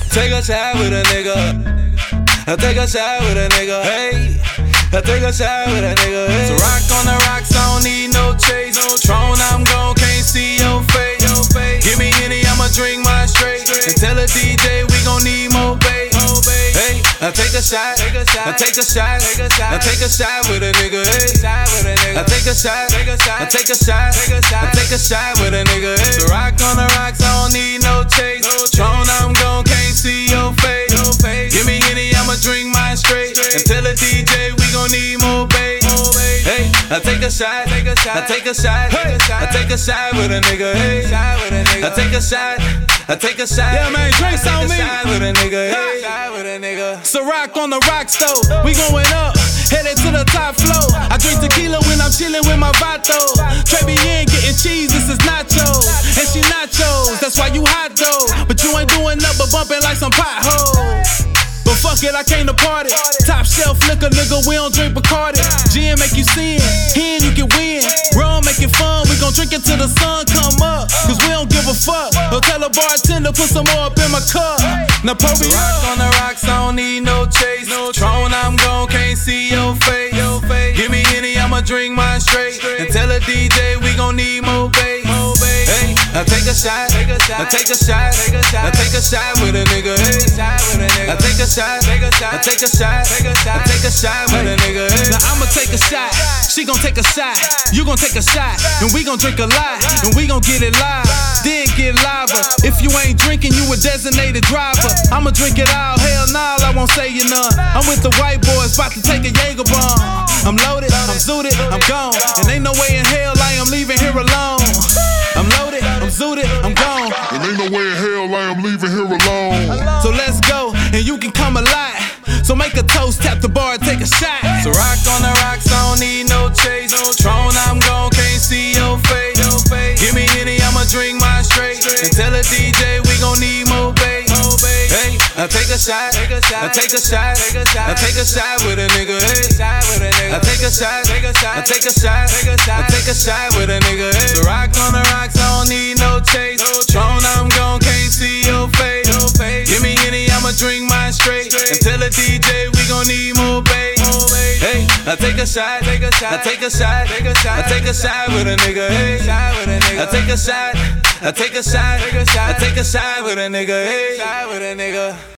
take a shot with a nigga. I take a shot with a nigga. Hey, I take a shot with a nigga. Hey. So rock on the rocks, I don't need no chase. Tron, I'm gone, can't see your face. Give me any, I'ma drink mine straight. And tell the DJ we gon' need more bass. Hey, I take a shot, I take a shot, I take a shot with a nigga. Hey, I take a shot, I take a shot, I take a shot with a nigga. Hey, so rock on the rocks, I don't need no chase. Tron, I'm gone, can't see your face. Give me any, I'ma drink mine straight. And tell the DJ we gon' need more bass. Hey, I take a shot, I take a shot, I take a shot with a nigga. Hey, I take a shot, I take a shot. Yeah, man, drinks on me. With a nigga. Hey, So rock on the rocks though, we going up, headed to the top floor. I drink tequila when I'm chillin' with my vato. Trevian getting cheese, this is nachos, and she nachos. That's why you hot though, but you ain't doing nothing but bumping like some potholes. But fuck it, I came to party. Top shelf liquor, nigga, we don't drink Bacardi. Gin make you sin, hen you can win. Rum make it fun, we gon' drink it till the sun come up. Cause we don't give a fuck. Or tell a bartender, put some more up in my cup. Now pour me rock up. on the rocks, I don't need no chase. Tron, I'm gone, can't see your face. Give me any, I'ma drink mine straight. And tell the DJ we gon' need more bass. Hey, I take a shot, I take a shot, I take a shot with a nigga. Hey, I take a shot, I take a shot, I take a shot with a nigga. Hey. Now I'ma take a shot, she gon' take a shot, you gon' take a shot, and we gon' drink a lot, and we gon' get it live, then get liver. If you ain't drinking, you a designated driver. I'ma drink it all, hell nah, I won't say you none. I'm with the white boys, about to take a Jaeger bomb. I'm loaded, I'm zooted, I'm gone, and ain't no way in hell I am leaving here alone. I'm loaded, I'm zooted, I'm gone, and ain't no way in hell I am leaving here alone. so let's go, and you can come a lot. So make a toast, tap the bar, and take a shot. So rock on the rocks, I don't need no chase. Tron, I'm gone, can't see your face. Give me any, I'ma drink mine straight. And tell the DJ we gon' need more bass. Hey, I take a shot, I take a shot, I take a shot with a nigga. Hey, I take a shot, I take a shot, I take a shot with a nigga. Hey, so rock on the rocks, I don't need no chase. Tron, I'm gone, can't see your face. Give me any, I'ma drink mine straight. And tell the DJ we gon' need more bass. Hey, I take a shot, I take a shot, I take a shot with a nigga. Hey, I take a shot, I take a shot, I take a shot with a nigga. Hey,